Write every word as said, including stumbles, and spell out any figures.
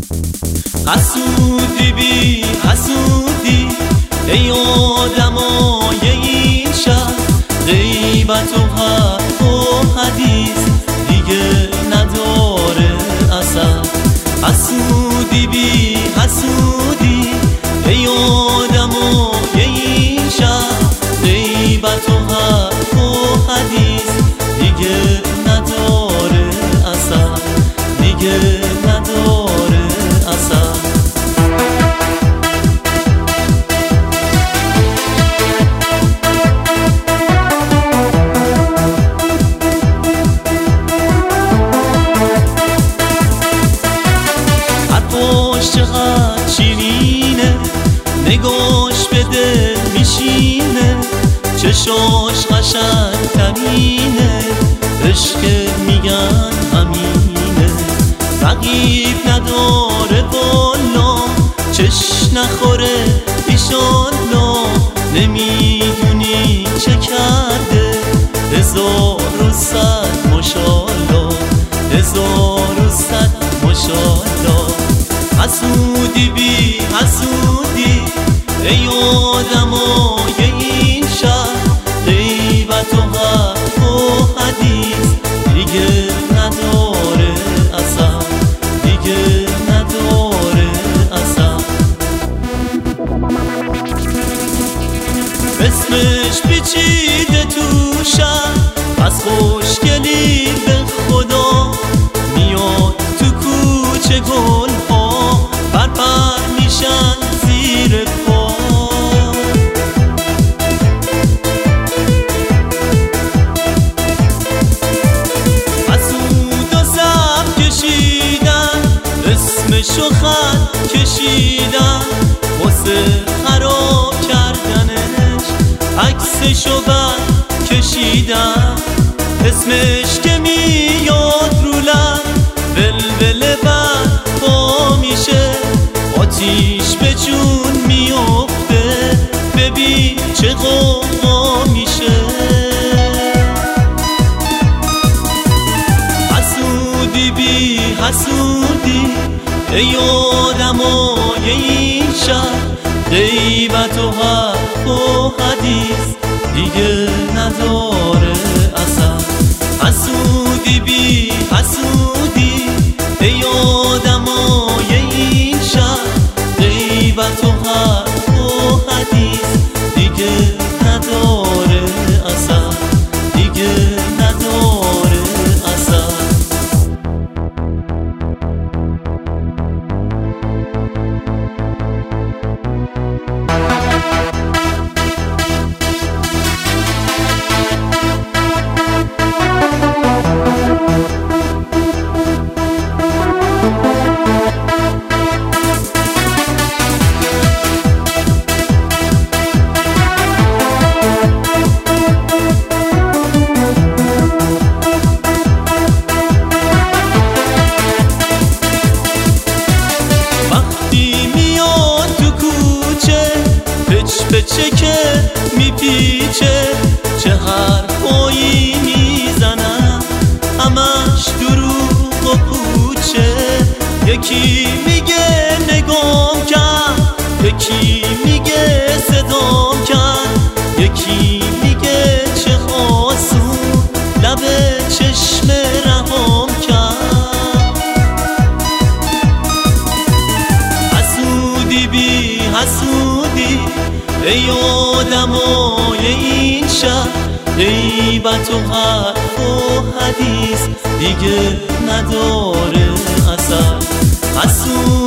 حسودی بی حسودی ای آدمای این شهر، غیبت و حرف و حدیث دیگه نداره اثر. حسودی بی حسودی ای آدمای این شهر، غیبت و حرف و حدیث دیگه نداره اثر، دیگه نداره اثر. حرفاش چقدر شیرینه، نگاش به دل میشینه، چشاش قشنگ ترینه، عشق میگن همینه. رقیب نداره والا، چش نخوره ایشالله، نمیدونی چه کرده، هزار و صد ماشالله، هزار و صد ماشالله. حسودی بی حسودی ای آدمای این شهر، غیبت و حرف و حدیث دیگه نداره اثر، دیگه نداره اثر. اسمش پیچیده تو شهر، از خوشگلی به خدا، میاد تو کوچه گلها، پر پر میشن زیر پا. حسود و صف کشیدن، اسمشو خط کشیدن، واسه خراب کردنش عکسشو بر کشیدن. اسمش که میاد رو لب، ولول بر پا میشه، آتیش به جون میفته، ببین چه غوغا میشه. حسودی بی حسودی ای آدمای این شهر، غیبت و حرف و حدیث دیگه نداره اثر. حسودی بی حسودی ای آدمای این شهر، غیبت و حرف و حدیث دیگه نداره اثر، دیگه نداره اثر. پچه که میپیچه، چه حرفایی میزنم، همش دروغ و پوچه. یکی میگه نگام کرد، یکی میگه صدام کرد، یکی میگه چه آسون لب چشم رهام کرد. حسودی بی حسودی ای آدمای این شهر، غیبت و حرف و حدیث دیگه نداره اثر. حسود